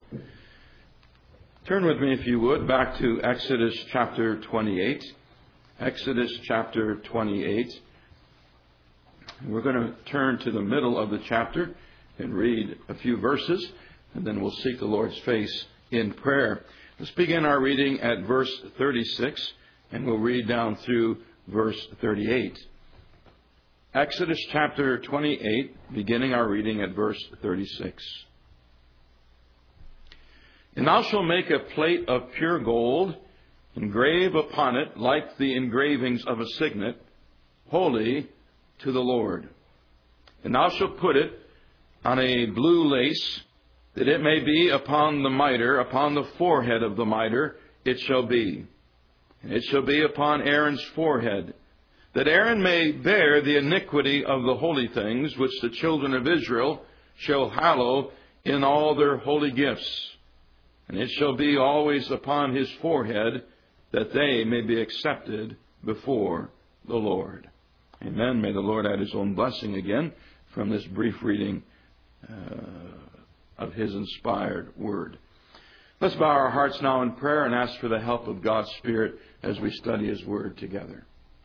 Turn with me, if you would, back to Exodus chapter 28. Exodus chapter 28. We're going to turn to the middle of the chapter and read a few verses, and then we'll seek the Lord's face in prayer. Let's begin our reading at verse 36, and we'll read down through verse 38. Exodus chapter 28, beginning our reading at verse 36. And thou shalt make a plate of pure gold, engrave upon it like the engravings of a signet, holy to the Lord. And thou shalt put it on a blue lace, that it may be upon the mitre, upon the forehead of the mitre it shall be. And it shall be upon Aaron's forehead, that Aaron may bear the iniquity of the holy things, which the children of Israel shall hallow in all their holy gifts. And it shall be always upon his forehead, that they may be accepted before the Lord. Amen. May the Lord add His own blessing again from this brief reading of His inspired Word. Let's bow our hearts now in prayer and ask for the help of God's Spirit as we study His Word together.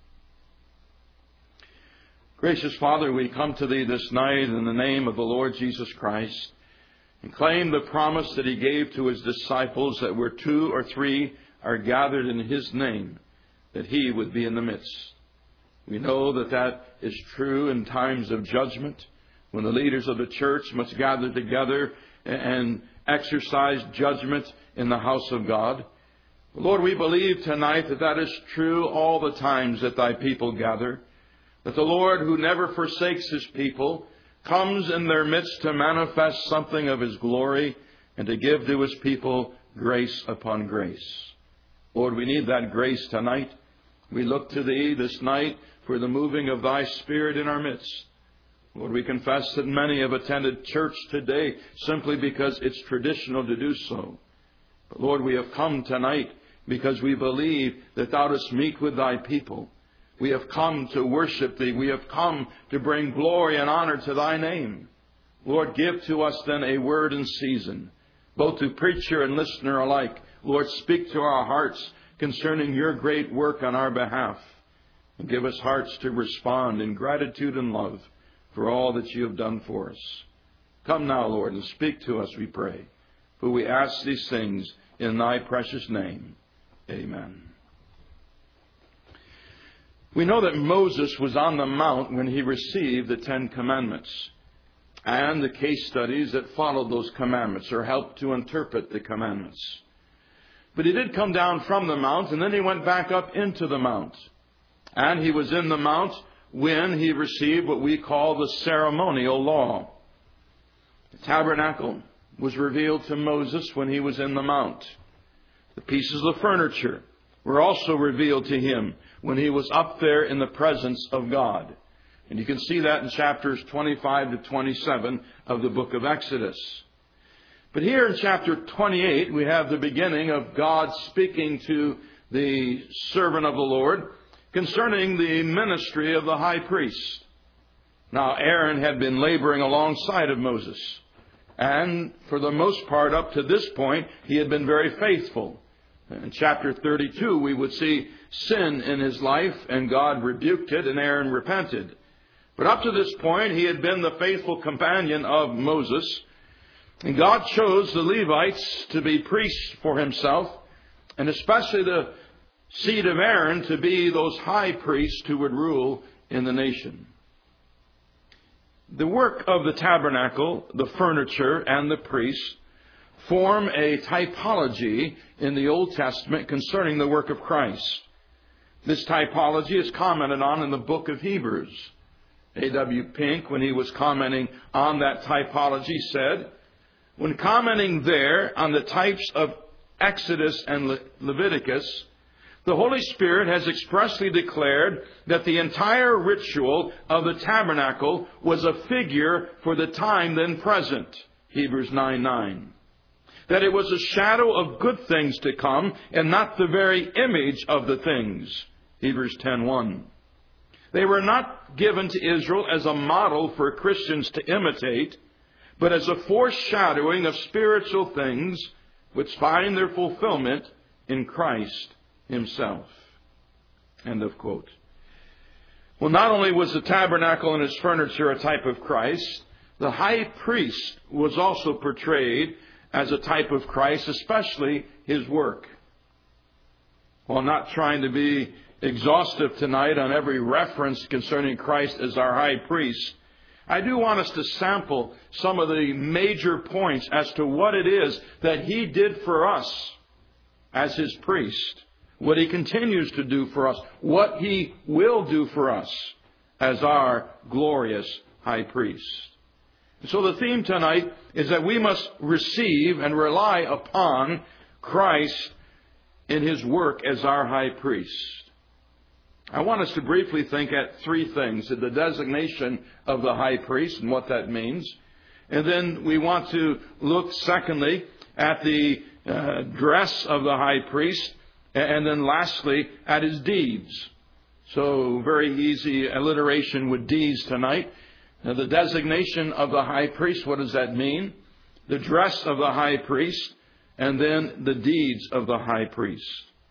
Gracious Father, we come to Thee this night in the name of the Lord Jesus Christ, and claim the promise that He gave to His disciples that where 2 or 3 are gathered in His name, that He would be in the midst. We know that that is true in times of judgment, when the leaders of the church must gather together and exercise judgment in the house of God. Lord, we believe tonight that that is true all the times that Thy people gather, that the Lord, who never forsakes His people, comes in their midst to manifest something of His glory and to give to His people grace upon grace. Lord, we need that grace tonight. We look to Thee this night for the moving of Thy Spirit in our midst. Lord, we confess that many have attended church today simply because it's traditional to do so. But Lord, we have come tonight because we believe that Thou dost meet with Thy people. We have come to worship Thee. We have come to bring glory and honor to Thy name. Lord, give to us then a word in season, both to preacher and listener alike. Lord, speak to our hearts concerning Your great work on our behalf, and give us hearts to respond in gratitude and love for all that You have done for us. Come now, Lord, and speak to us, we pray. For we ask these things in Thy precious name. Amen. We know that Moses was on the mount when he received the 10 Commandments, and the case studies that followed those commandments or helped to interpret the commandments. But he did come down from the mount, and then he went back up into the mount. And he was in the mount when he received what we call the ceremonial law. The tabernacle was revealed to Moses when he was in the mount. The pieces of furniture were also revealed to him when he was up there in the presence of God. And you can see that in chapters 25 to 27 of the book of Exodus. But here in chapter 28, we have the beginning of God speaking to the servant of the Lord concerning the ministry of the high priest. Now, Aaron had been laboring alongside of Moses. And for the most part, up to this point, he had been very faithful. In chapter 32, we would see sin in his life, and God rebuked it, and Aaron repented. But up to this point, he had been the faithful companion of Moses. And God chose the Levites to be priests for Himself, and especially the seed of Aaron to be those high priests who would rule in the nation. The work of the tabernacle, the furniture, and the priests form a typology in the Old Testament concerning the work of Christ. This typology is commented on in the book of Hebrews. A.W. Pink, when he was commenting on that typology, said, when commenting there on the types of Exodus and Leviticus, the Holy Spirit has expressly declared that the entire ritual of the tabernacle was a figure for the time then present, Hebrews 9:9. That it was a shadow of good things to come and not the very image of the things, Hebrews 10:1. They were not given to Israel as a model for Christians to imitate, but as a foreshadowing of spiritual things which find their fulfillment in Christ Himself. End of quote. Well, not only was the tabernacle and its furniture a type of Christ, the high priest was also portrayed as a type of Christ, especially His work. While not trying to be exhaustive tonight on every reference concerning Christ as our high priest, I do want us to sample some of the major points as to what it is that He did for us as His priest, what He continues to do for us, what He will do for us as our glorious high priest. So the theme tonight is that we must receive and rely upon Christ in His work as our high priest. I want us to briefly think at three things: the designation of the high priest and what that means. And then we want to look, secondly, at the dress of the high priest. And then lastly, at his deeds. So very easy alliteration with deeds tonight. Now, the designation of the high priest, what does that mean? The dress of the high priest, and then the deeds of the high priest.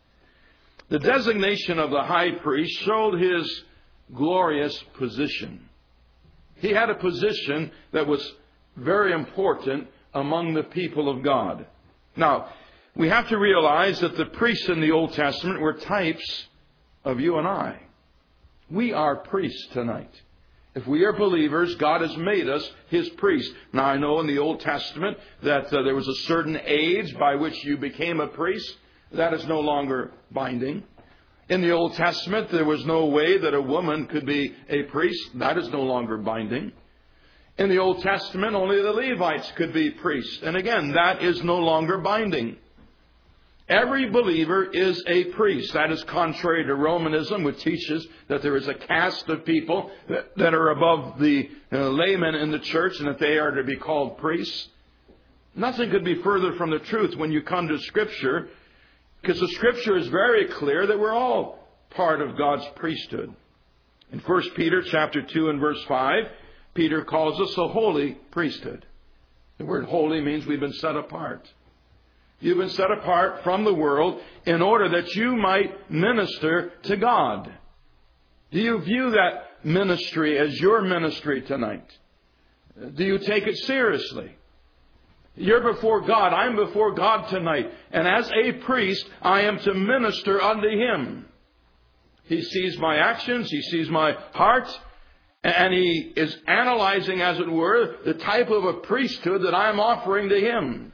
The designation of the high priest showed his glorious position. He had a position that was very important among the people of God. Now, we have to realize that the priests in the Old Testament were types of you and I. We are priests tonight. If we are believers, God has made us His priests. Now, I know in the Old Testament that there was a certain age by which you became a priest. That is no longer binding. In the Old Testament, there was no way that a woman could be a priest. That is no longer binding. In the Old Testament, only the Levites could be priests. And again, that is no longer binding. Every believer is a priest. That is contrary to Romanism, which teaches that there is a caste of people that are above the laymen in the church and that they are to be called priests. Nothing could be further from the truth when you come to Scripture, because the Scripture is very clear that we're all part of God's priesthood. In 1 Peter chapter 2 and verse 5, Peter calls us a holy priesthood. The word holy means we've been set apart. You've been set apart from the world in order that you might minister to God. Do you view that ministry as your ministry tonight? Do you take it seriously? You're before God. I'm before God tonight. And as a priest, I am to minister unto Him. He sees my actions. He sees my heart. And He is analyzing, as it were, the type of a priesthood that I'm offering to Him.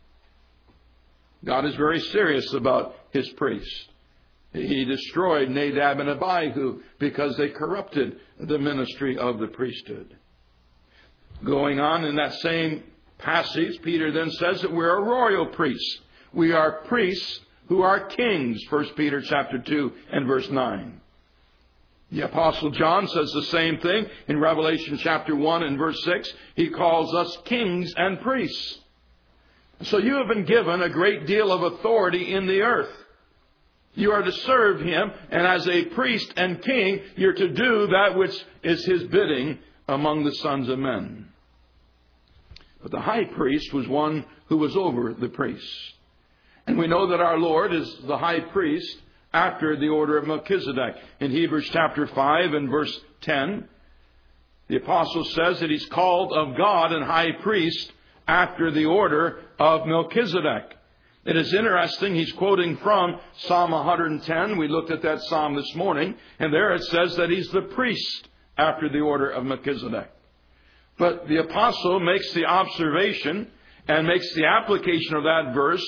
God is very serious about His priests. He destroyed Nadab and Abihu because they corrupted the ministry of the priesthood. Going on in that same passage, Peter then says that we're a royal priest. We are priests who are kings, 1 Peter chapter 2 and verse 9. The Apostle John says the same thing in Revelation chapter 1 and verse 6. He calls us kings and priests. So you have been given a great deal of authority in the earth. You are to serve Him, and as a priest and king, you're to do that which is His bidding among the sons of men. But the high priest was one who was over the priests. And we know that our Lord is the high priest after the order of Melchizedek. In Hebrews chapter 5 and verse 10, the apostle says that He's called of God and high priest after the order of Melchizedek. It is interesting, he's quoting from Psalm 110. We looked at that psalm this morning, and there it says that he's the priest after the order of Melchizedek. But the apostle makes the observation and makes the application of that verse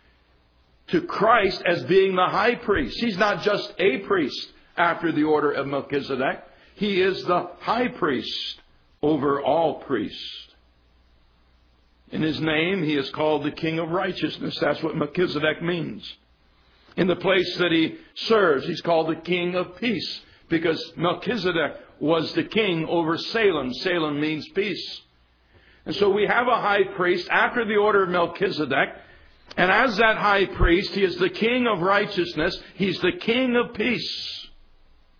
to Christ as being the high priest. He's not just a priest after the order of Melchizedek. He is the high priest over all priests. In His name, He is called the King of Righteousness. That's what Melchizedek means. In the place that He serves, He's called the King of Peace, because Melchizedek was the king over Salem. Salem means peace. And so we have a high priest after the order of Melchizedek. And as that high priest, he is the King of Righteousness. He's the King of Peace.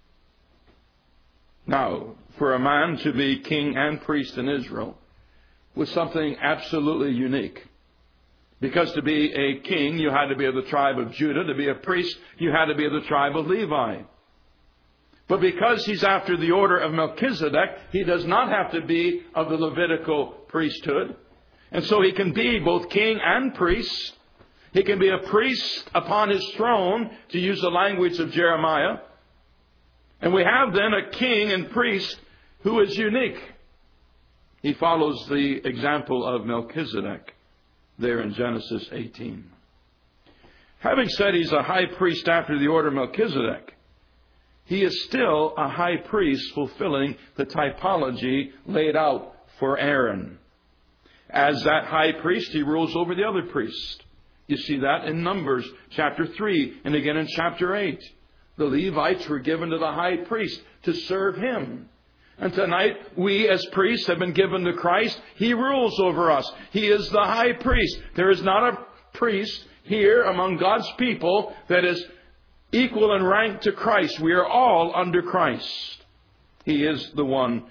Now, for a man to be king and priest in Israel, was something absolutely unique. Because to be a king, you had to be of the tribe of Judah. To be a priest, you had to be of the tribe of Levi. But because he's after the order of Melchizedek, he does not have to be of the Levitical priesthood. And so he can be both king and priest. He can be a priest upon his throne, to use the language of Jeremiah. And we have then a king and priest who is unique. He follows the example of Melchizedek there in Genesis 18. Having said he's a high priest after the order of Melchizedek, he is still a high priest fulfilling the typology laid out for Aaron. As that high priest, he rules over the other priests. You see that in Numbers chapter 3 and again in chapter 8. The Levites were given to the high priest to serve him. And tonight, we as priests have been given to Christ. He rules over us. He is the high priest. There is not a priest here among God's people that is equal in rank to Christ. We are all under Christ. He is the one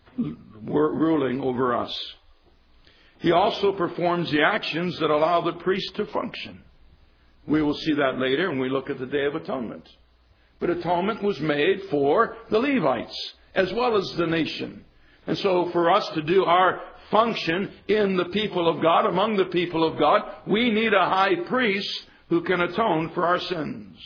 ruling over us. He also performs the actions that allow the priest to function. We will see that later when we look at the Day of Atonement. But atonement was made for the Levites as well as the nation. And so for us to do our function in the people of God, among the people of God, we need a high priest who can atone for our sins.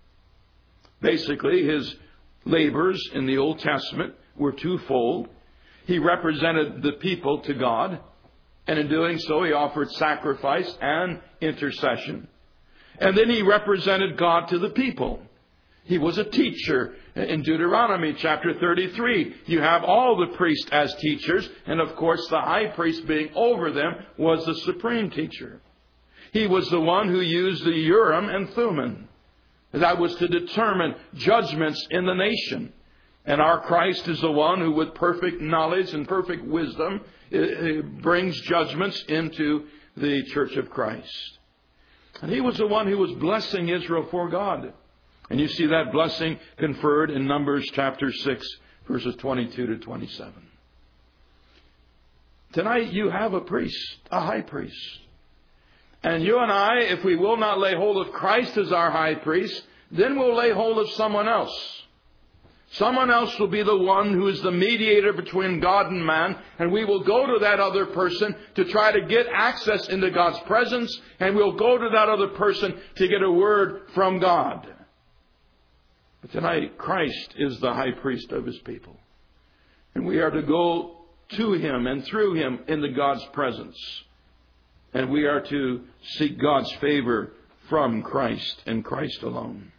Basically, his labors in the Old Testament were twofold. He represented the people to God, and in doing so, he offered sacrifice and intercession. And then he represented God to the people. He was a teacher. In Deuteronomy chapter 33, you have all the priests as teachers, and of course the high priest being over them was the supreme teacher. He was the one who used the Urim and Thummim. That was to determine judgments in the nation. And our Christ is the one who, with perfect knowledge and perfect wisdom, brings judgments into the church of Christ. And he was the one who was blessing Israel for God. And you see that blessing conferred in Numbers chapter 6, verses 22 to 27. Tonight you have a priest, a high priest. And you and I, if we will not lay hold of Christ as our high priest, then we'll lay hold of someone else. Someone else will be the one who is the mediator between God and man, and we will go to that other person to try to get access into God's presence, and we'll go to that other person to get a word from God. But tonight, Christ is the high priest of his people. And we are to go to him and through him into God's presence. And we are to seek God's favor from Christ and Christ alone.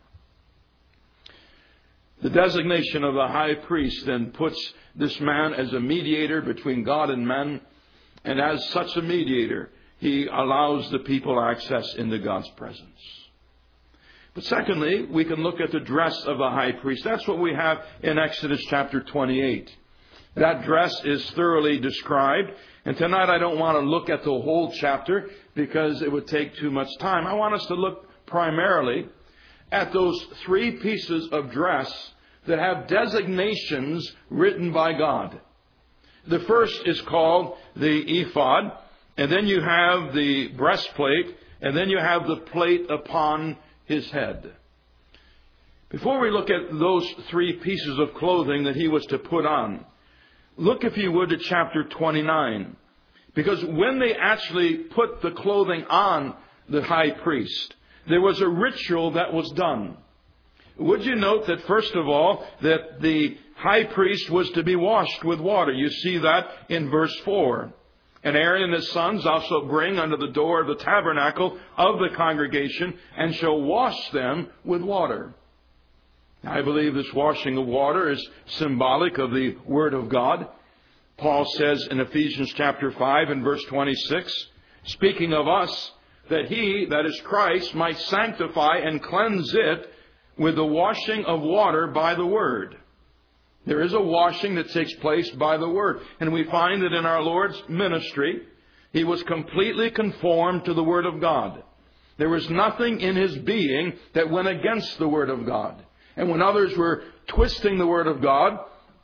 The designation of the high priest then puts this man as a mediator between God and man. And as such a mediator, he allows the people access into God's presence. But secondly, we can look at the dress of the high priest. That's what we have in Exodus chapter 28. That dress is thoroughly described. And tonight I don't want to look at the whole chapter because it would take too much time. I want us to look primarily at those three pieces of dress that have designations written by God. The first is called the ephod, and then you have the breastplate, and then you have the plate upon his head. Before we look at those three pieces of clothing that he was to put on, look, if you would, to chapter 29. Because when they actually put the clothing on the high priest, there was a ritual that was done. Would you note that, first of all, that the high priest was to be washed with water? You see that in verse 4. And Aaron and his sons also bring unto the door of the tabernacle of the congregation and shall wash them with water. I believe this washing of water is symbolic of the Word of God. Paul says in Ephesians chapter 5 and verse 26, speaking of us, that he, that is Christ, might sanctify and cleanse it with the washing of water by the Word. There is a washing that takes place by the Word. And we find that in our Lord's ministry, he was completely conformed to the Word of God. There was nothing in his being that went against the Word of God. And when others were twisting the Word of God,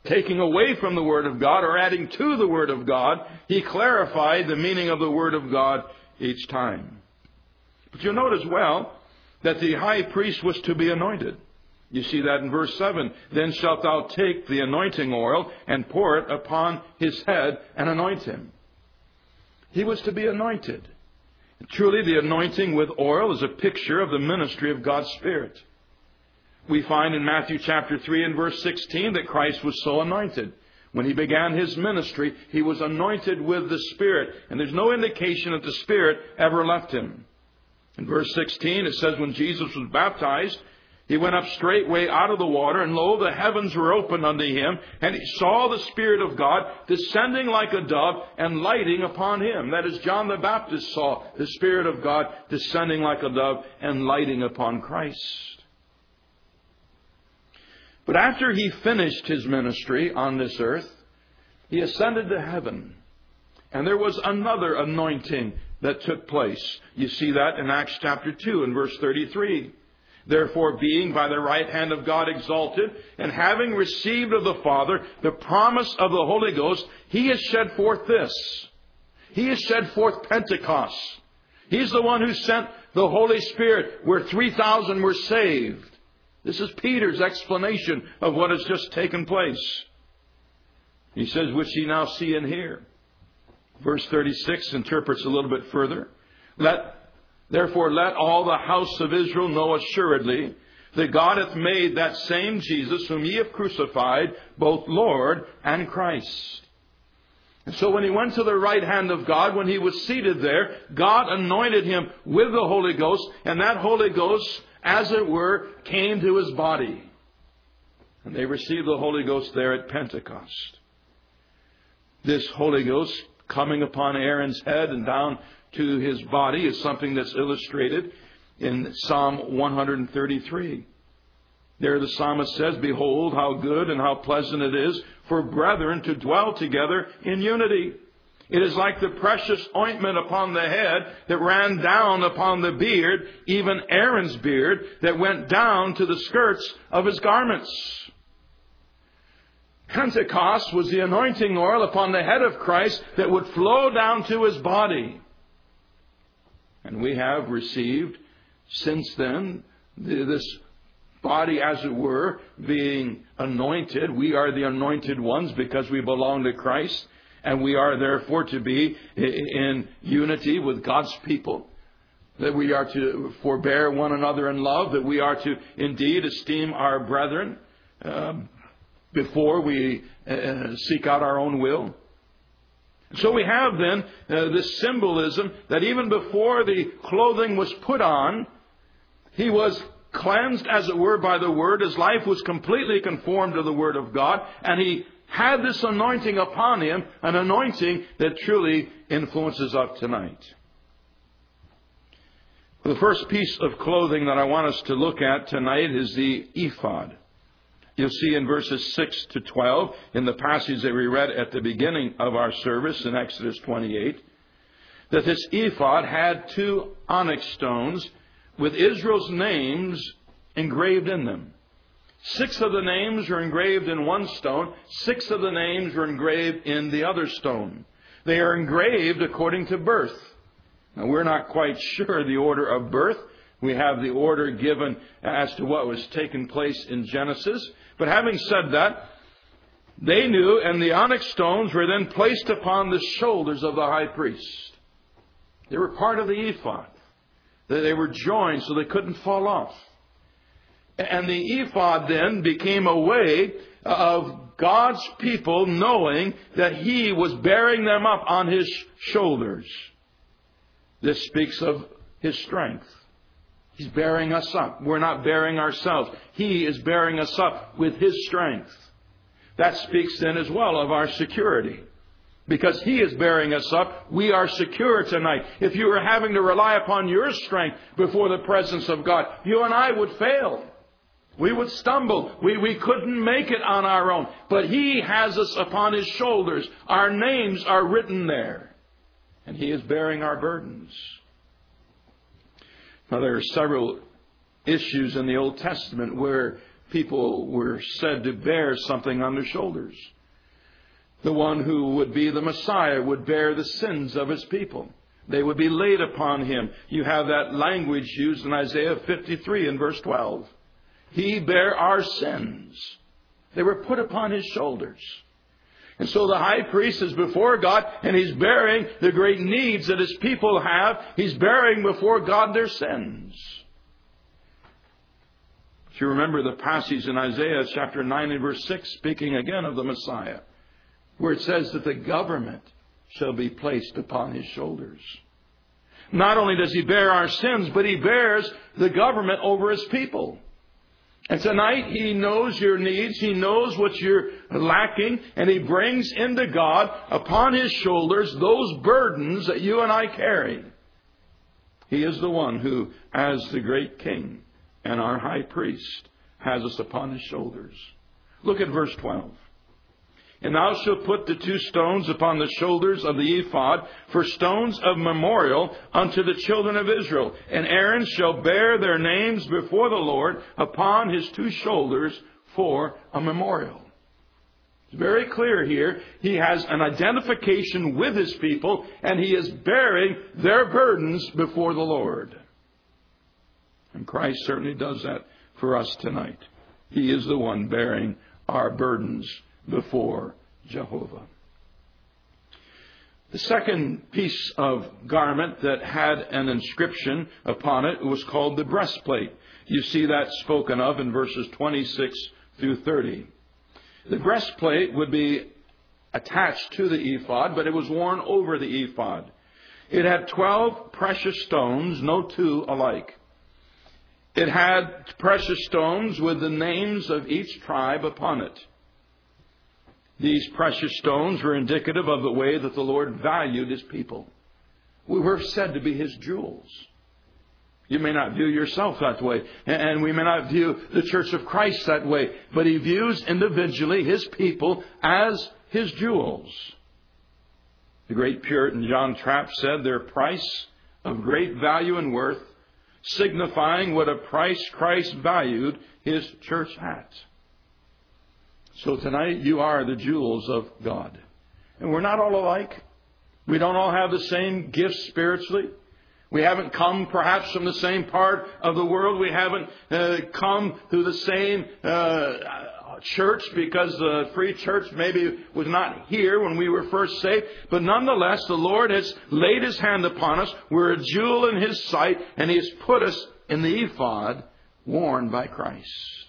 taking away from the Word of God or adding to the Word of God. He clarified the meaning of the Word of God each time. But you'll note as well that the high priest was to be anointed. You see that in verse 7. Then shalt thou take the anointing oil and pour it upon his head and anoint him. He was to be anointed. Truly, the anointing with oil is a picture of the ministry of God's Spirit. We find in Matthew chapter 3 and verse 16 that Christ was so anointed. When he began his ministry, he was anointed with the Spirit. And there's no indication that the Spirit ever left him. In verse 16, it says, when Jesus was baptized, he went up straightway out of the water, and lo, the heavens were opened unto him, and he saw the Spirit of God descending like a dove and lighting upon him. That is, John the Baptist saw the Spirit of God descending like a dove and lighting upon Christ. But after he finished his ministry on this earth, he ascended to heaven. And there was another anointing that took place. You see that in Acts chapter 2 and verse 33. Therefore, being by the right hand of God exalted, and having received of the Father the promise of the Holy Ghost, he has shed forth this. He has shed forth Pentecost. He's the one who sent the Holy Spirit, where 3,000 were saved. This is Peter's explanation of what has just taken place. He says, which ye now see and hear. Verse 36 interprets a little bit further. Therefore let all the house of Israel know assuredly that God hath made that same Jesus whom ye have crucified, both Lord and Christ. And so when he went to the right hand of God, when he was seated there, God anointed him with the Holy Ghost, and that Holy Ghost, as it were, came to his body. And they received the Holy Ghost there at Pentecost. This Holy Ghost coming upon Aaron's head and down to his body is something that's illustrated in Psalm 133. There the psalmist says, behold, how good and how pleasant it is for brethren to dwell together in unity. It is like the precious ointment upon the head that ran down upon the beard, even Aaron's beard, that went down to the skirts of his garments. Pentecost was the anointing oil upon the head of Christ that would flow down to his body. And we have received since then this body, as it were, being anointed. We are the anointed ones because we belong to Christ. And we are therefore to be in unity with God's people. That we are to forbear one another in love. That we are to indeed esteem our brethren before we seek out our own will. So we have then this symbolism that even before the clothing was put on, he was cleansed, as it were, by the Word. His life was completely conformed to the Word of God. And he had this anointing upon him, an anointing that truly influences us tonight. The first piece of clothing that I want us to look at tonight is the ephod. You'll see in verses 6 to 12, in the passage that we read at the beginning of our service in Exodus 28, that this ephod had 2 onyx stones with Israel's names engraved in them. 6 of the names were engraved in one stone. 6 of the names were engraved in the other stone. They are engraved according to birth. Now, we're not quite sure the order of birth. We have the order given as to what was taking place in Genesis. But having said that, they knew, and the onyx stones were then placed upon the shoulders of the high priest. They were part of the ephod. They were joined so they couldn't fall off. And the ephod then became a way of God's people knowing that he was bearing them up on his shoulders. This speaks of his strength. He's bearing us up. We're not bearing ourselves. He is bearing us up with his strength. That speaks then as well of our security. Because he is bearing us up, we are secure tonight. If you were having to rely upon your strength before the presence of God, you and I would fail. We would stumble. We couldn't make it on our own. But he has us upon his shoulders. Our names are written there. And he is bearing our burdens. Now, there are several issues in the Old Testament where people were said to bear something on their shoulders. The one who would be the Messiah would bear the sins of his people. They would be laid upon him. You have that language used in Isaiah 53 in verse 12. He bare our sins. They were put upon his shoulders. And so the high priest is before God, and he's bearing the great needs that his people have. He's bearing before God their sins. If you remember the passage in Isaiah chapter 9 and verse 6, speaking again of the Messiah, where it says that the government shall be placed upon his shoulders. Not only does he bear our sins, but he bears the government over his people. And tonight he knows your needs, he knows what you're lacking, and he brings into God upon his shoulders those burdens that you and I carry. He is the one who, as the great king and our high priest, has us upon his shoulders. Look at verse 12. And thou shalt put the 2 stones upon the shoulders of the ephod for stones of memorial unto the children of Israel. And Aaron shall bear their names before the Lord upon his 2 shoulders for a memorial. It's very clear here. He has an identification with his people, and he is bearing their burdens before the Lord. And Christ certainly does that for us tonight. He is the one bearing our burdens before Jehovah. The second piece of garment that had an inscription upon it was called the breastplate. You see that spoken of in verses 26 through 30. The breastplate would be attached to the ephod, but it was worn over the ephod. It had 12 precious stones, no 2 alike. It had precious stones with the names of each tribe upon it. These precious stones were indicative of the way that the Lord valued his people. We were said to be his jewels. You may not view yourself that way, and we may not view the Church of Christ that way, but he views individually his people as his jewels. The great Puritan John Trapp said, their price of great value and worth, signifying what a price Christ valued his church at. So tonight you are the jewels of God. And we're not all alike. We don't all have the same gifts spiritually. We haven't come perhaps from the same part of the world. We haven't come through the same church because the free church maybe was not here when we were first saved. But nonetheless, the Lord has laid his hand upon us. We're a jewel in his sight, and he has put us in the ephod worn by Christ.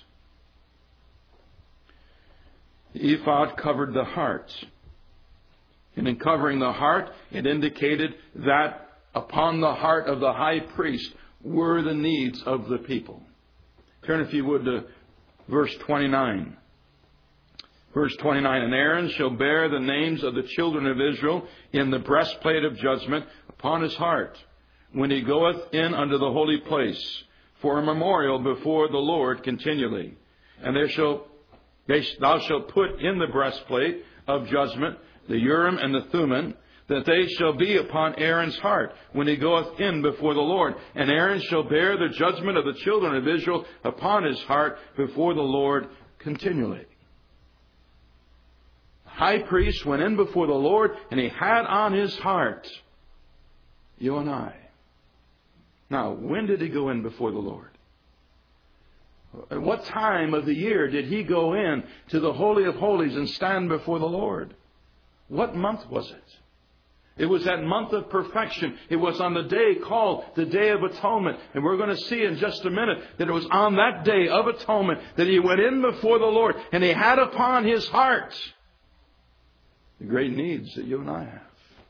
The ephod covered the heart. And in covering the heart, it indicated that upon the heart of the high priest were the needs of the people. Turn, if you would, to verse 29. Verse 29, and Aaron shall bear the names of the children of Israel in the breastplate of judgment upon his heart, when he goeth in unto the holy place, for a memorial before the Lord continually. And thou shalt put in the breastplate of judgment the Urim and the Thummim, that they shall be upon Aaron's heart when he goeth in before the Lord. And Aaron shall bear the judgment of the children of Israel upon his heart before the Lord continually. The high priest went in before the Lord, and he had on his heart you and I. Now, when did he go in before the Lord? At what time of the year did he go in to the Holy of Holies and stand before the Lord? What month was it? It was that month of perfection. It was on the day called the Day of Atonement. And we're going to see in just a minute that it was on that day of atonement that he went in before the Lord, and he had upon his heart the great needs that you and I have.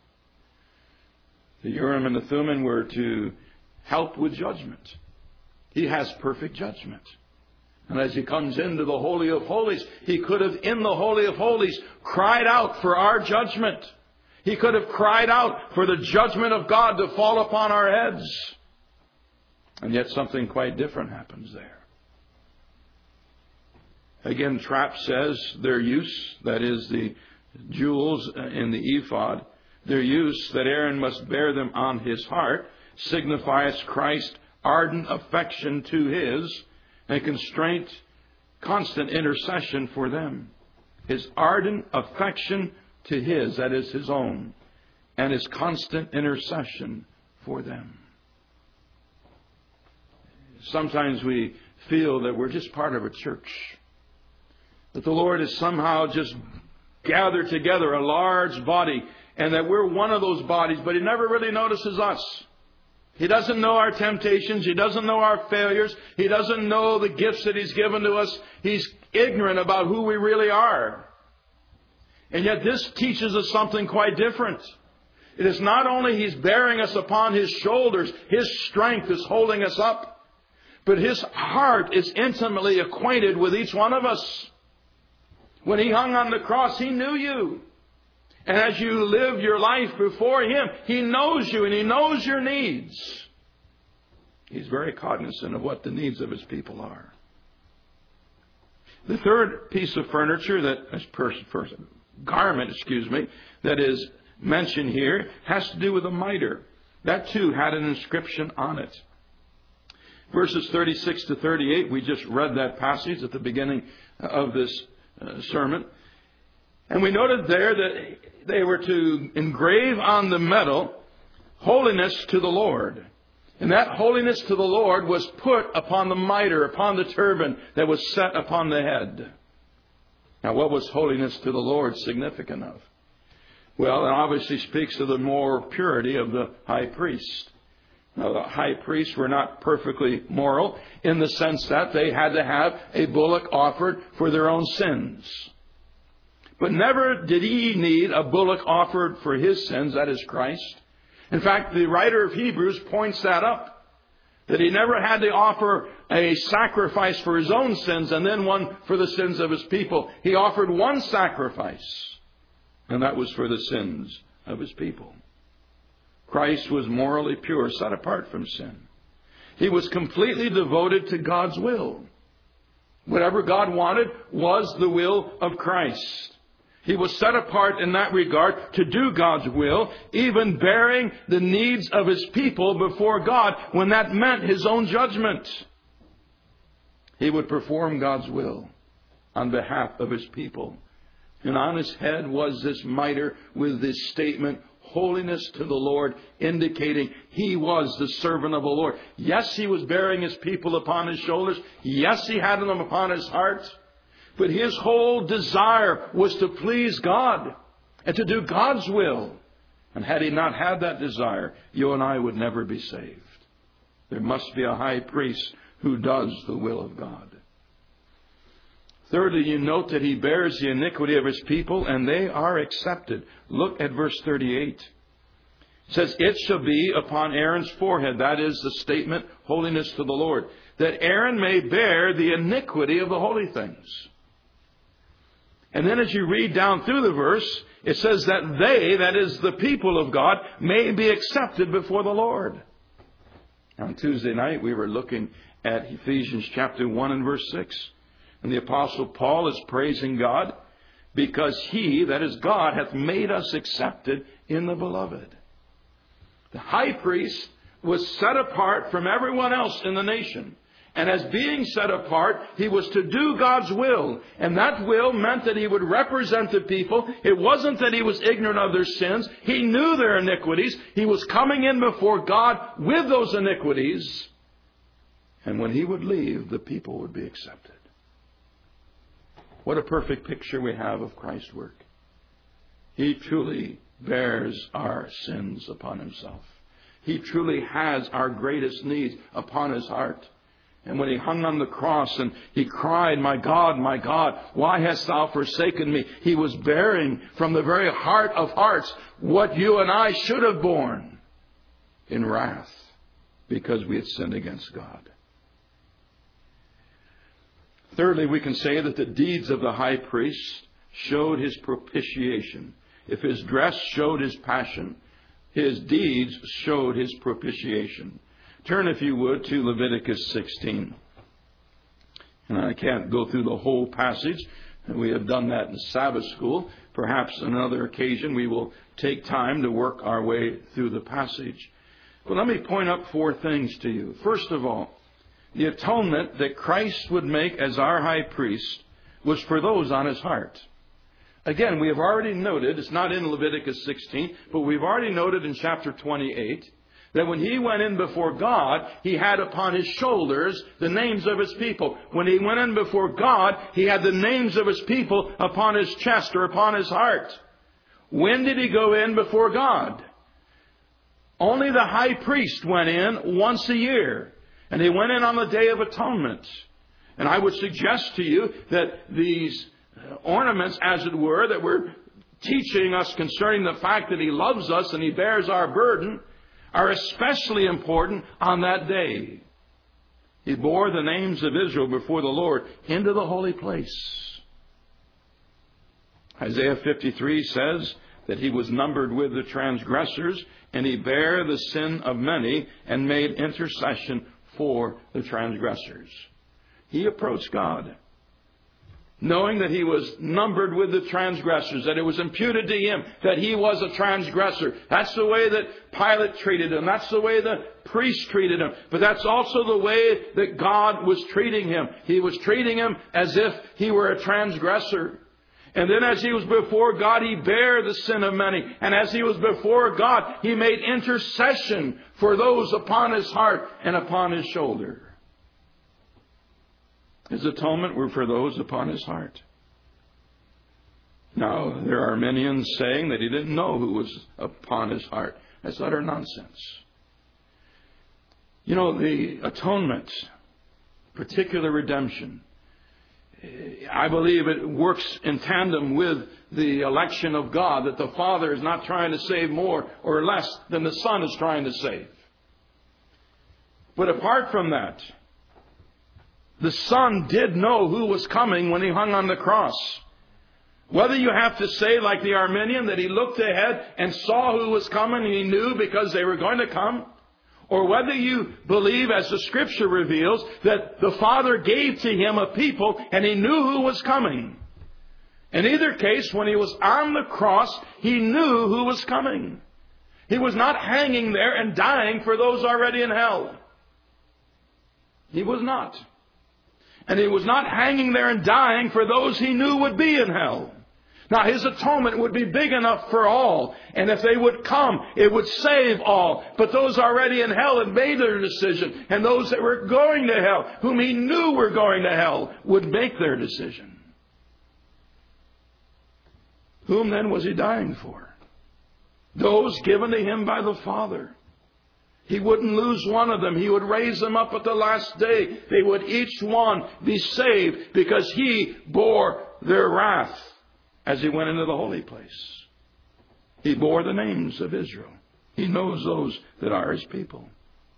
The Urim and the Thummim were to help with judgment. He has perfect judgment. And as he comes into the Holy of Holies, he could have, in the Holy of Holies, cried out for our judgment. He could have cried out for the judgment of God to fall upon our heads. And yet something quite different happens there. Again, Trapp says their use, that is the jewels in the ephod, their use, that Aaron must bear them on his heart, signifies Christ's ardent affection to his, and constraint constant intercession for them. His ardent affection to his, that is his own, and his constant intercession for them. Sometimes we feel that we're just part of a church, that the Lord has somehow just gathered together a large body, and that we're one of those bodies, but He never really notices us. He doesn't know our temptations. He doesn't know our failures. He doesn't know the gifts that He's given to us. He's ignorant about who we really are. And yet this teaches us something quite different. It is not only He's bearing us upon His shoulders, His strength is holding us up, but His heart is intimately acquainted with each one of us. When He hung on the cross, He knew you. And as you live your life before Him, He knows you and He knows your needs. He's very cognizant of what the needs of His people are. The third piece of furniture, garment, that is mentioned here has to do with a mitre. That too had an inscription on it. Verses 36 to 38, we just read that passage at the beginning of this sermon. And we noted there that they were to engrave on the metal holiness to the Lord. And that holiness to the Lord was put upon the mitre, upon the turban that was set upon the head. Now, what was holiness to the Lord significant of? Well, it obviously speaks of the moral purity of the high priest. Now, the high priests were not perfectly moral in the sense that they had to have a bullock offered for their own sins. But never did he need a bullock offered for his sins, that is Christ. In fact, the writer of Hebrews points that up, that he never had to offer a sacrifice for his own sins and then one for the sins of his people. He offered one sacrifice, and that was for the sins of his people. Christ was morally pure, set apart from sin. He was completely devoted to God's will. Whatever God wanted was the will of Christ. He was set apart in that regard to do God's will, even bearing the needs of His people before God when that meant His own judgment. He would perform God's will on behalf of His people. And on His head was this mitre with this statement, holiness to the Lord, indicating He was the servant of the Lord. Yes, He was bearing His people upon His shoulders. Yes, He had them upon His heart. But His whole desire was to please God and to do God's will. And had He not had that desire, you and I would never be saved. There must be a high priest who does the will of God. Thirdly, you note that He bears the iniquity of His people, and they are accepted. Look at verse 38. It says, it shall be upon Aaron's forehead, that is the statement, holiness to the Lord, that Aaron may bear the iniquity of the holy things. And then as you read down through the verse, it says that they, that is the people of God, may be accepted before the Lord. On Tuesday night, we were looking at Ephesians chapter 1 and verse 6. And the Apostle Paul is praising God because He, that is God, hath made us accepted in the Beloved. The high priest was set apart from everyone else in the nation. And as being set apart, he was to do God's will. And that will meant that he would represent the people. It wasn't that he was ignorant of their sins. He knew their iniquities. He was coming in before God with those iniquities. And when he would leave, the people would be accepted. What a perfect picture we have of Christ's work. He truly bears our sins upon Himself. He truly has our greatest needs upon His heart. And when He hung on the cross and He cried, my God, why hast Thou forsaken me? He was bearing from the very heart of hearts what you and I should have borne in wrath because we had sinned against God. Thirdly, we can say that the deeds of the high priest showed his propitiation. If his dress showed his passion, his deeds showed his propitiation. Turn, if you would, to Leviticus 16. And I can't go through the whole passage. We have done that in Sabbath school. Perhaps on another occasion we will take time to work our way through the passage. But let me point up 4 things to you. First of all, The atonement that Christ would make as our high priest was for those on His heart. Again, we have already noted, it's not in Leviticus 16, but we've already noted in chapter 28, that when He went in before God, He had upon His shoulders the names of His people. When He went in before God, He had the names of His people upon His chest or upon His heart. When did He go in before God? Only the high priest went in once a year. And He went in on the Day of Atonement. And I would suggest to you that these ornaments, as it were, that we're teaching us concerning the fact that He loves us and He bears our burden, are especially important on that day. He bore the names of Israel before the Lord into the holy place. Isaiah 53 says that He was numbered with the transgressors, and He bare the sin of many and made intercession for the transgressors. He approached God, knowing that He was numbered with the transgressors, that it was imputed to Him that He was a transgressor. That's the way that Pilate treated Him. That's the way the priests treated Him. But that's also the way that God was treating Him. He was treating Him as if He were a transgressor. And then as He was before God, He bare the sin of many. And as He was before God, He made intercession for those upon His heart and upon His shoulder. His atonement were for those upon His heart. Now, there are Arminians saying that He didn't know who was upon His heart. That's utter nonsense. You know, the atonement, particular redemption, I believe it works in tandem with the election of God, that the Father is not trying to save more or less than the Son is trying to save. But apart from that, the Son did know who was coming when He hung on the cross. Whether you have to say, like the Arminian, that He looked ahead and saw who was coming and He knew because they were going to come, or whether you believe, as the Scripture reveals, that the Father gave to Him a people and He knew who was coming. In either case, when He was on the cross, He knew who was coming. He was not hanging there and dying for those already in hell. He was not. And He was not hanging there and dying for those He knew would be in hell. Now, His atonement would be big enough for all. And if they would come, it would save all. But those already in hell had made their decision. And those that were going to hell, whom He knew were going to hell, would make their decision. Whom then was He dying for? Those given to Him by the Father. He wouldn't lose one of them. He would raise them up at the last day. They would each one be saved because He bore their wrath as He went into the holy place. He bore the names of Israel. He knows those that are His people.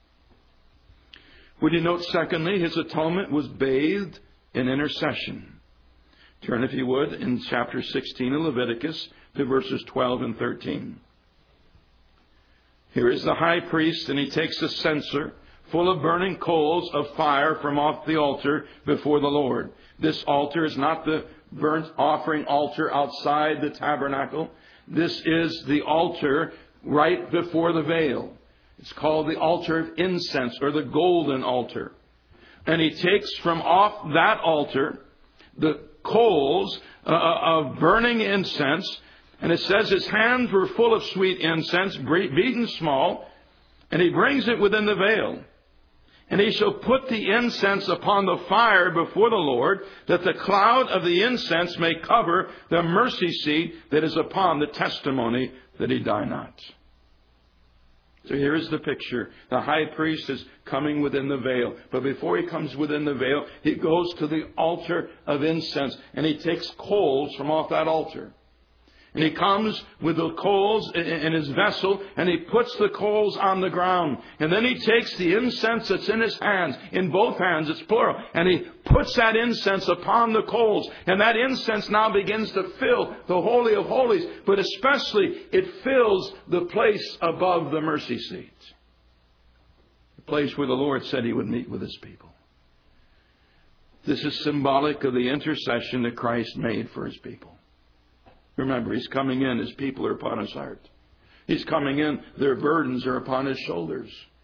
Would you note, secondly, His atonement was bathed in intercession. Turn, if you would, in chapter 16 of Leviticus to verses 12 and 13. Here is the high priest, and he takes a censer full of burning coals of fire from off the altar before the Lord. This altar is not the burnt offering altar outside the tabernacle. This is the altar right before the veil. It's called the altar of incense, or the golden altar. And he takes from off that altar the coals of burning incense. And it says His hands were full of sweet incense, beaten small, and He brings it within the veil. And He shall put the incense upon the fire before the Lord, that the cloud of the incense may cover the mercy seat that is upon the testimony that He die not. So here is the picture. The high priest is coming within the veil. But before he comes within the veil, he goes to the altar of incense, and he takes coals from off that altar. And he comes with the coals in his vessel, and he puts the coals on the ground. And then he takes the incense that's in his hands, in both hands, it's plural, and he puts that incense upon the coals. And that incense now begins to fill the Holy of Holies, but especially it fills the place above the mercy seat. The place where the Lord said He would meet with His people. This is symbolic of the intercession that Christ made for His people. Remember, He's coming in. His people are upon His heart. He's coming in. Their burdens are upon His shoulders.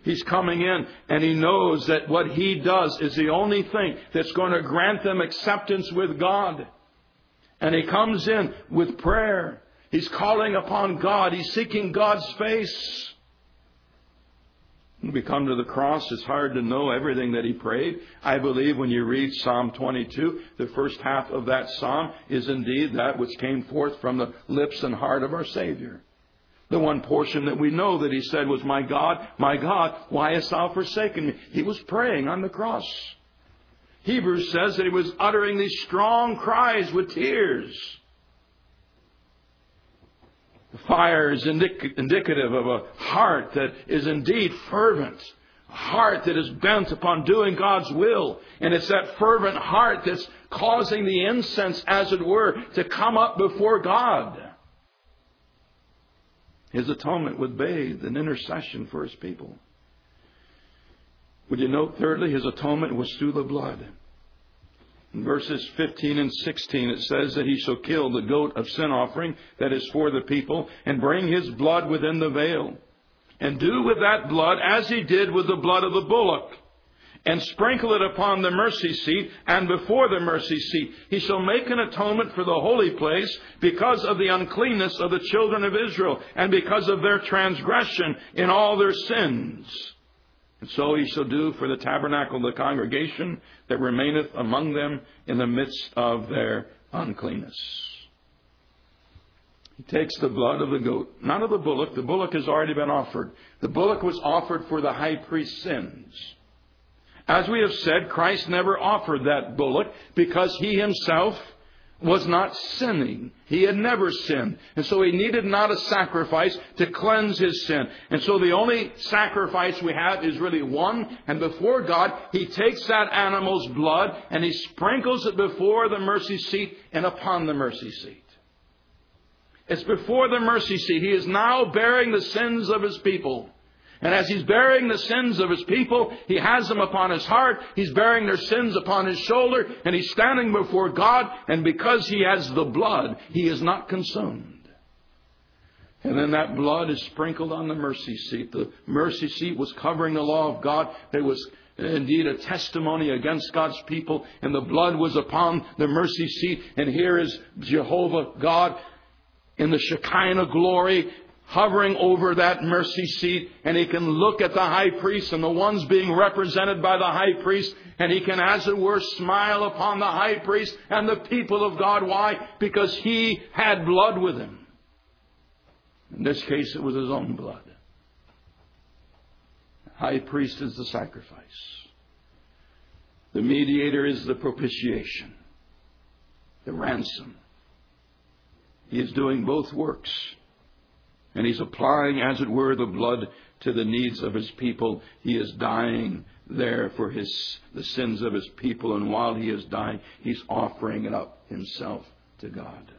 He's coming in and he knows that what he does is the only thing that's going to grant them acceptance with God. And he comes in with prayer. He's calling upon God. He's seeking God's face. When we come to the cross, it's hard to know everything that he prayed. I believe when you read Psalm 22, the first half of that psalm is indeed that which came forth from the lips and heart of our Savior. The one portion that we know that he said was, my God, why hast thou forsaken me? He was praying on the cross. Hebrews says that he was uttering these strong cries with tears. The fire is indicative of a heart that is indeed fervent. A heart that is bent upon doing God's will. And it's that fervent heart that's causing the incense, as it were, to come up before God. His atonement would bathe in intercession for his people. Would you note, thirdly, his atonement was through the blood. In verses 15 and 16, it says that he shall kill the goat of sin offering that is for the people, and bring his blood within the veil, and do with that blood as he did with the blood of the bullock, and sprinkle it upon the mercy seat, and before the mercy seat. He shall make an atonement for the holy place because of the uncleanness of the children of Israel, and because of their transgression in all their sins. And so he shall do for the tabernacle of the congregation that remaineth among them in the midst of their uncleanness. He takes the blood of the goat, not of the bullock. The bullock has already been offered. The bullock was offered for the high priest's sins. As we have said, Christ never offered that bullock because he himself was not sinning. He had never sinned. And so he needed not a sacrifice to cleanse his sin. And so the only sacrifice we have is really one. And before God, he takes that animal's blood and he sprinkles it before the mercy seat and upon the mercy seat. It's before the mercy seat. He is now bearing the sins of his people. And as he's bearing the sins of his people, he has them upon his heart. He's bearing their sins upon his shoulder. And he's standing before God. And because he has the blood, he is not consumed. And then that blood is sprinkled on the mercy seat. The mercy seat was covering the law of God. There was indeed a testimony against God's people. And the blood was upon the mercy seat. And here is Jehovah God in the Shekinah glory, hovering over that mercy seat, and he can look at the high priest and the ones being represented by the high priest, and he can, as it were, smile upon the high priest and the people of God. Why? Because he had blood with him. In this case, it was his own blood. The high priest is the sacrifice. The mediator is the propitiation, the ransom. He is doing both works. And he's applying, as it were, the blood to the needs of his people. He is dying there for the sins of his people. And while he is dying, he's offering it up himself to God.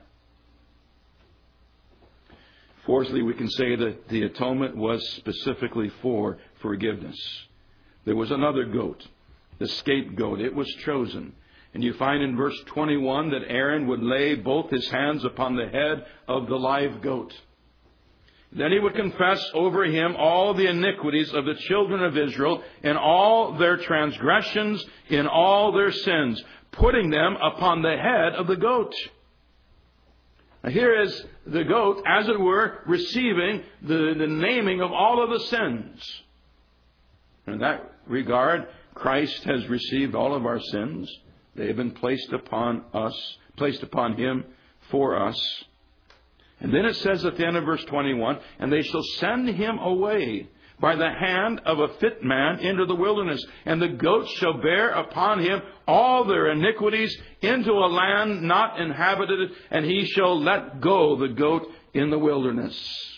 Fourthly, we can say that the atonement was specifically for forgiveness. There was another goat, the scapegoat. It was chosen. And you find in verse 21 that Aaron would lay both his hands upon the head of the live goat. Then he would confess over him all the iniquities of the children of Israel in all their transgressions, in all their sins, putting them upon the head of the goat. Now here is the goat, as it were, receiving the naming of all of the sins. In that regard, Christ has received all of our sins. They have been placed upon us, placed upon him for us. And then it says at the end of verse 21, and they shall send him away by the hand of a fit man into the wilderness. And the goats shall bear upon him all their iniquities into a land not inhabited. And he shall let go the goat in the wilderness.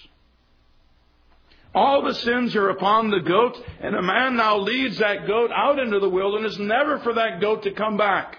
All the sins are upon the goat. And a man now leads that goat out into the wilderness, never for that goat to come back.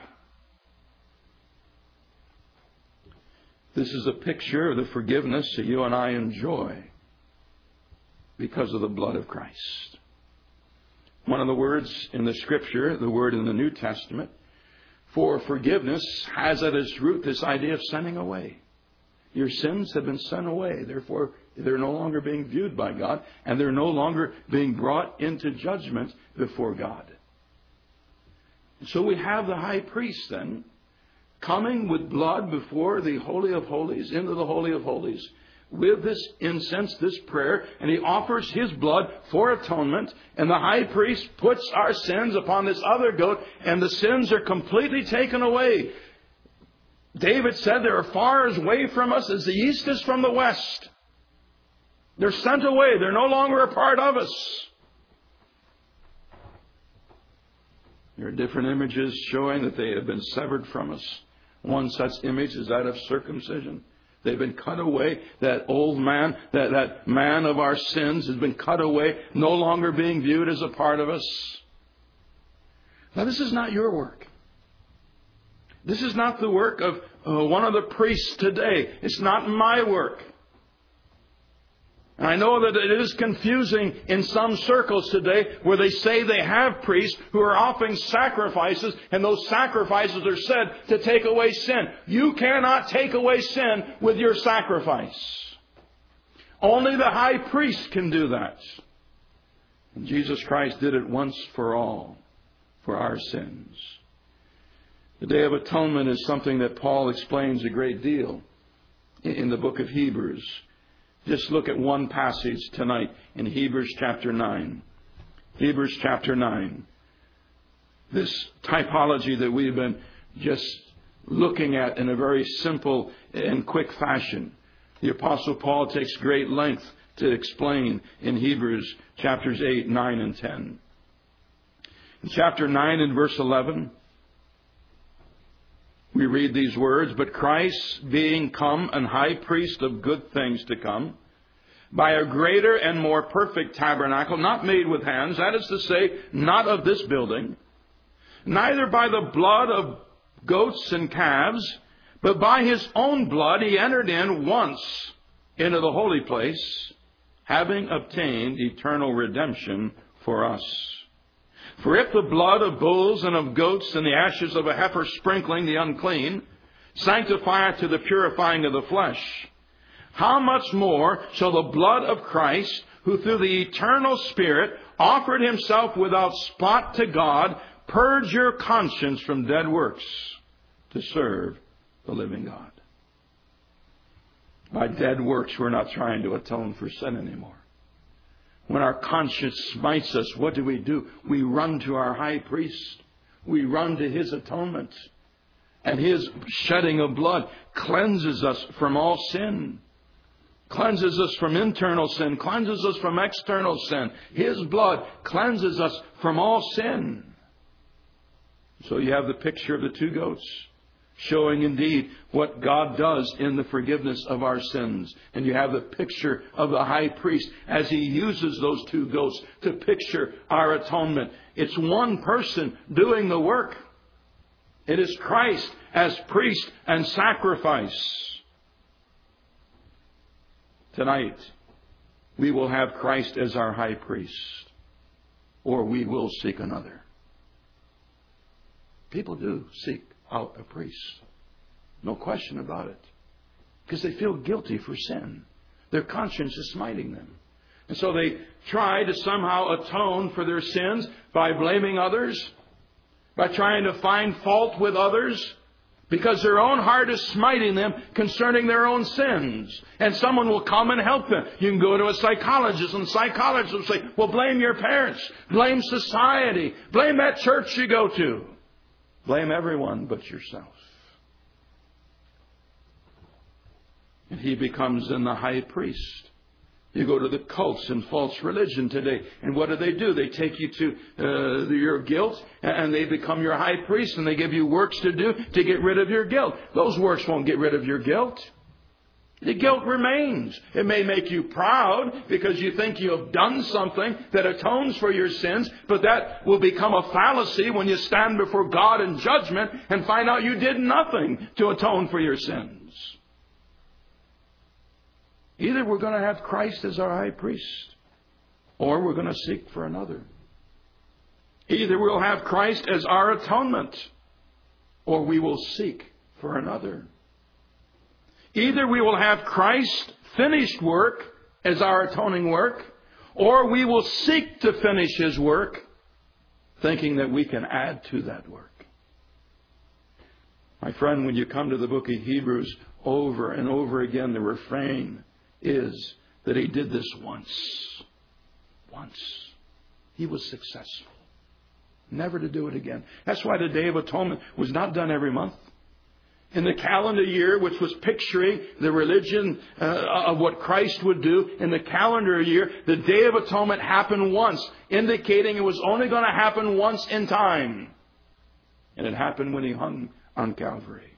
This is a picture of the forgiveness that you and I enjoy because of the blood of Christ. One of the words in the Scripture, the word in the New Testament, for forgiveness has at its root this idea of sending away. Your sins have been sent away. Therefore, they're no longer being viewed by God, and they're no longer being brought into judgment before God. So we have the high priest then coming with blood before the Holy of Holies, into the Holy of Holies, with this incense, this prayer, and he offers his blood for atonement, and the high priest puts our sins upon this other goat, and the sins are completely taken away. David said they're as far away from us as the east is from the west. They're sent away. They're no longer a part of us. There are different images showing that they have been severed from us. One such image is that of circumcision. They've been cut away. That old man, that man of our sins has been cut away, no longer being viewed as a part of us. Now, this is not your work. This is not the work of one of the priests today. It's not my work. And I know that it is confusing in some circles today where they say they have priests who are offering sacrifices, and those sacrifices are said to take away sin. You cannot take away sin with your sacrifice. Only the high priest can do that. And Jesus Christ did it once for all, for our sins. The Day of Atonement is something that Paul explains a great deal in the book of Hebrews. Just look at one passage tonight in Hebrews chapter 9. Hebrews chapter 9. This typology that we've been just looking at in a very simple and quick fashion. The Apostle Paul takes great length to explain in Hebrews chapters 8, 9, and 10. In chapter 9 and verse 11, we read these words, "But Christ, being come an high priest of good things to come, by a greater and more perfect tabernacle, not made with hands," that is to say, not of this building, "neither by the blood of goats and calves, but by his own blood he entered in once into the holy place, having obtained eternal redemption for us. For if the blood of bulls and of goats and the ashes of a heifer sprinkling the unclean sanctify to the purifying of the flesh, how much more shall the blood of Christ, who through the eternal Spirit offered himself without spot to God, purge your conscience from dead works to serve the living God." By dead works, we're not trying to atone for sin anymore. When our conscience smites us, what do? We run to our high priest. We run to his atonement. And his shedding of blood cleanses us from all sin. Cleanses us from internal sin. Cleanses us from external sin. His blood cleanses us from all sin. So you have the picture of the two goats, showing indeed what God does in the forgiveness of our sins. And you have the picture of the high priest as he uses those two goats to picture our atonement. It's one person doing the work. It is Christ as priest and sacrifice. Tonight, we will have Christ as our high priest, or we will seek another. People do seek out a priest. No question about it. Because they feel guilty for sin. Their conscience is smiting them. And so they try to somehow atone for their sins by blaming others, by trying to find fault with others, because their own heart is smiting them concerning their own sins. And someone will come and help them. You can go to a psychologist, and the psychologist will say, well, blame your parents, blame society, blame that church you go to. Blame everyone but yourself. And he becomes then the high priest. You go to the cults and false religion today, and what do? They take you to your guilt, and they become your high priest, and they give you works to do to get rid of your guilt. Those works won't get rid of your guilt. The guilt remains. It may make you proud because you think you have done something that atones for your sins, but that will become a fallacy when you stand before God in judgment and find out you did nothing to atone for your sins. Either we're going to have Christ as our high priest, or we're going to seek for another. Either we'll have Christ as our atonement, or we will seek for another. Either we will have Christ's finished work as our atoning work, or we will seek to finish His work, thinking that we can add to that work. My friend, when you come to the book of Hebrews, over and over again, the refrain is that He did this once. Once. He was successful. Never to do it again. That's why the Day of Atonement was not done every month. In the calendar year, which was picturing the religion of what Christ would do, in the calendar year, the Day of Atonement happened once, indicating it was only going to happen once in time. And it happened when He hung on Calvary.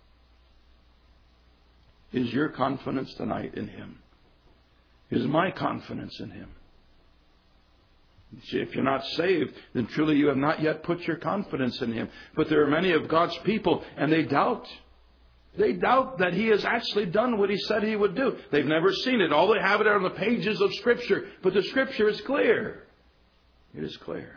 Is your confidence tonight in Him? Is my confidence in Him? See, if you're not saved, then truly you have not yet put your confidence in Him. But there are many of God's people, and they doubt. They doubt that He has actually done what He said He would do. They've never seen it. All they have it are on the pages of Scripture. But the Scripture is clear. It is clear.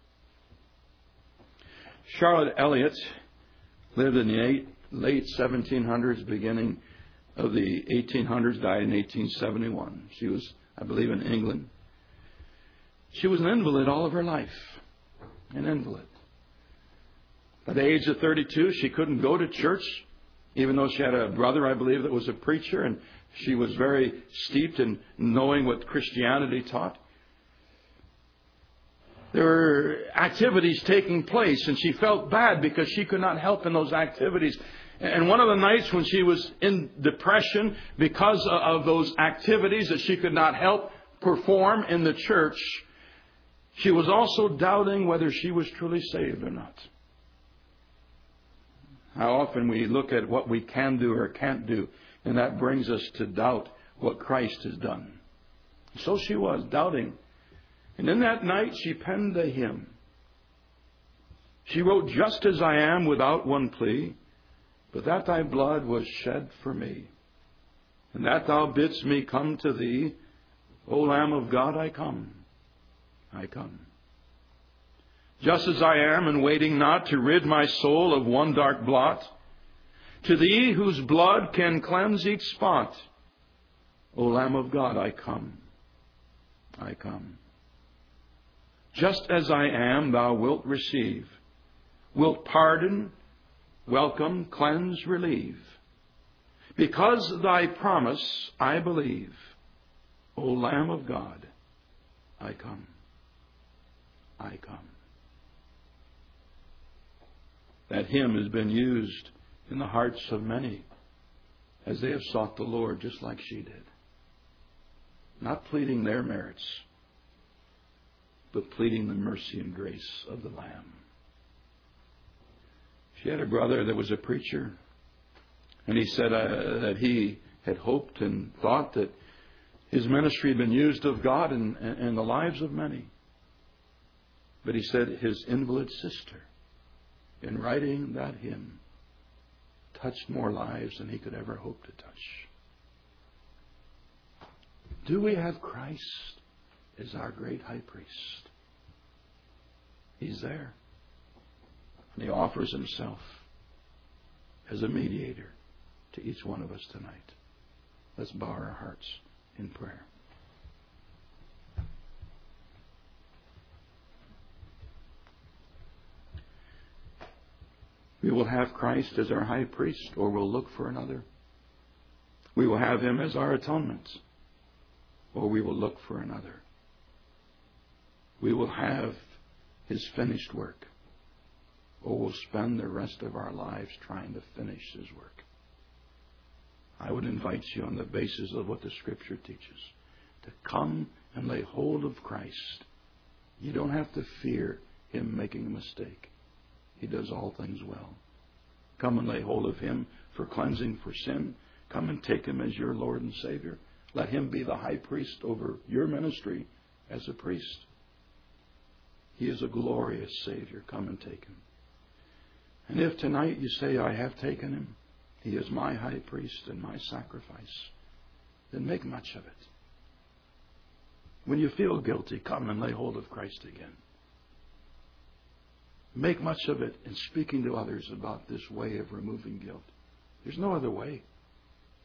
Charlotte Elliott lived in the late 1700s, beginning of the 1800s, died in 1871. She was, I believe, in England. She was an invalid all of her life. An invalid. By the age of 32, she couldn't go to church, even though she had a brother, I believe, that was a preacher, and she was very steeped in knowing what Christianity taught. There were activities taking place, and she felt bad because she could not help in those activities. And one of the nights when she was in depression because of those activities that she could not help perform in the church, she was also doubting whether she was truly saved or not. How often we look at what we can do or can't do, and that brings us to doubt what Christ has done. So she was doubting. And in that night she penned a hymn. She wrote, "Just as I am without one plea, but that Thy blood was shed for me, and that Thou bidst me come to Thee, O Lamb of God, I come. I come. Just as I am, and waiting not to rid my soul of one dark blot, to Thee whose blood can cleanse each spot, O Lamb of God, I come. I come. Just as I am, Thou wilt receive, wilt pardon, welcome, cleanse, relieve. Because Thy promise I believe, O Lamb of God, I come. I come." That hymn has been used in the hearts of many as they have sought the Lord, just like she did. Not pleading their merits, but pleading the mercy and grace of the Lamb. She had a brother that was a preacher, and he said that he had hoped and thought that his ministry had been used of God in the lives of many. But he said his invalid sister, in writing that hymn, touched more lives than he could ever hope to touch. Do we have Christ as our great high priest? He's there. And He offers Himself as a mediator to each one of us tonight. Let's bow our hearts in prayer. We will have Christ as our high priest, or we'll look for another. We will have Him as our atonement, or we will look for another. We will have His finished work, or we'll spend the rest of our lives trying to finish His work. I would invite you, on the basis of what the Scripture teaches, to come and lay hold of Christ. You don't have to fear Him making a mistake. He does all things well. Come and lay hold of Him for cleansing for sin. Come and take Him as your Lord and Savior. Let Him be the high priest over your ministry as a priest. He is a glorious Savior. Come and take Him. And if tonight you say, "I have taken Him, He is my high priest and my sacrifice," then make much of it. When you feel guilty, come and lay hold of Christ again. Make much of it in speaking to others about this way of removing guilt. There's no other way.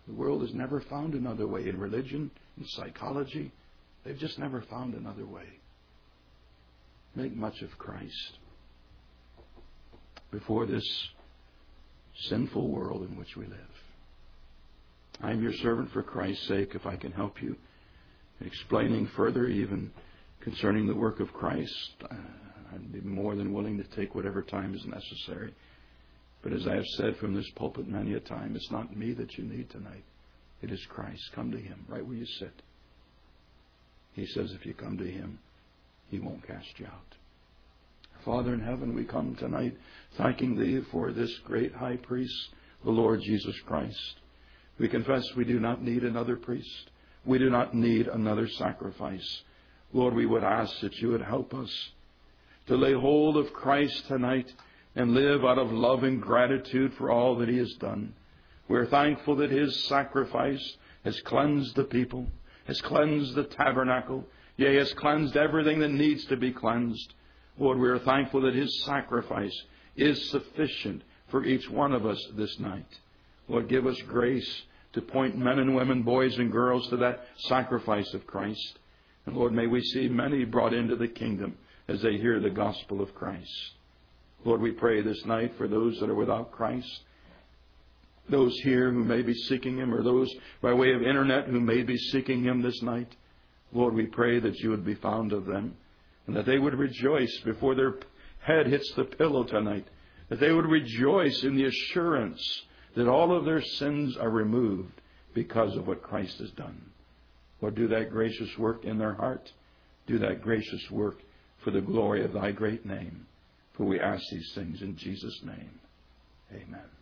The world has never found another way. In religion, in psychology, they've just never found another way. Make much of Christ before this sinful world in which we live. I am your servant for Christ's sake. If I can help you in explaining further even concerning the work of Christ, I'd be more than willing to take whatever time is necessary. But as I have said from this pulpit many a time, it's not me that you need tonight. It is Christ. Come to Him right where you sit. He says if you come to Him, He won't cast you out. Father in heaven, we come tonight thanking Thee for this great high priest, the Lord Jesus Christ. We confess we do not need another priest. We do not need another sacrifice. Lord, we would ask that you would help us to lay hold of Christ tonight and live out of love and gratitude for all that He has done. We're thankful that His sacrifice has cleansed the people, has cleansed the tabernacle, yea, has cleansed everything that needs to be cleansed. Lord, we are thankful that His sacrifice is sufficient for each one of us this night. Lord, give us grace to point men and women, boys and girls, to that sacrifice of Christ. And Lord, may we see many brought into the kingdom as they hear the gospel of Christ. Lord, we pray this night for those that are without Christ, those here who may be seeking Him, or those by way of internet who may be seeking Him this night. Lord, we pray that you would be found of them, and that they would rejoice before their head hits the pillow tonight, that they would rejoice in the assurance that all of their sins are removed because of what Christ has done. Lord, do that gracious work in their heart. Do that gracious work for the glory of Thy great name. For we ask these things in Jesus' name. Amen.